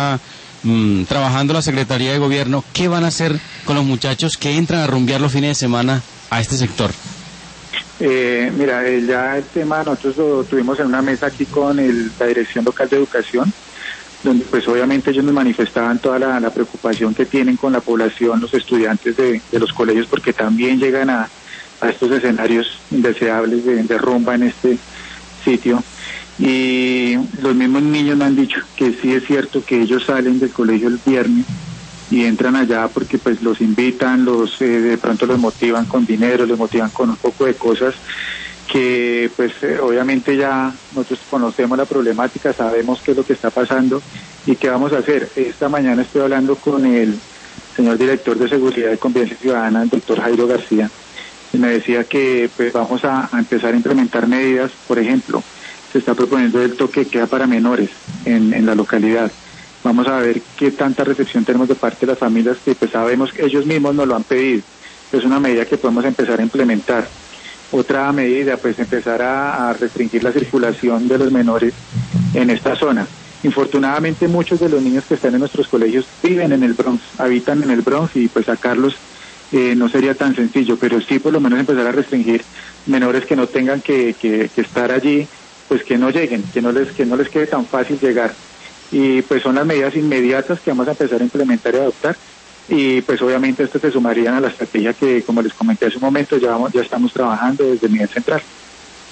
está trabajando la Secretaría de Gobierno. ¿Qué van a hacer con los muchachos que entran a rumbear los fines de semana a este sector? Mira, ya el tema nosotros lo tuvimos en una mesa aquí con la Dirección Local de Educación, donde pues obviamente ellos nos manifestaban toda la preocupación que tienen con la población, los estudiantes de los colegios, porque también llegan a estos escenarios indeseables de rumba en este sitio. Y los mismos niños me han dicho que sí es cierto que ellos salen del colegio el viernes y entran allá porque pues los invitan, de pronto los motivan con dinero, los motivan con un poco de cosas que pues obviamente ya nosotros conocemos la problemática, sabemos qué es lo que está pasando y qué vamos a hacer. Esta mañana estoy hablando con el señor director de Seguridad y Convivencia Ciudadana, el doctor Jairo García, y me decía que pues vamos a empezar a implementar medidas. Por ejemplo, se está proponiendo el toque de queda para menores en la localidad. Vamos a ver qué tanta recepción tenemos de parte de las familias, que pues sabemos que ellos mismos nos lo han pedido. Es una medida que podemos empezar a implementar. Otra medida, pues empezar a restringir la circulación de los menores en esta zona. Infortunadamente muchos de los niños que están en nuestros colegios viven en el Bronx, habitan en el Bronx, y pues sacarlos no sería tan sencillo, pero sí por lo menos empezar a restringir menores que no tengan que estar allí, pues que no lleguen, que no les quede tan fácil llegar. Y pues son las medidas inmediatas que vamos a empezar a implementar y adoptar, y pues obviamente estas se sumarían a la estrategia que, como les comenté hace un momento, ya estamos trabajando desde el nivel central.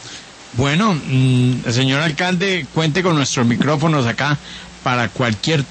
Bueno, señor alcalde, cuente con nuestros micrófonos acá para cualquier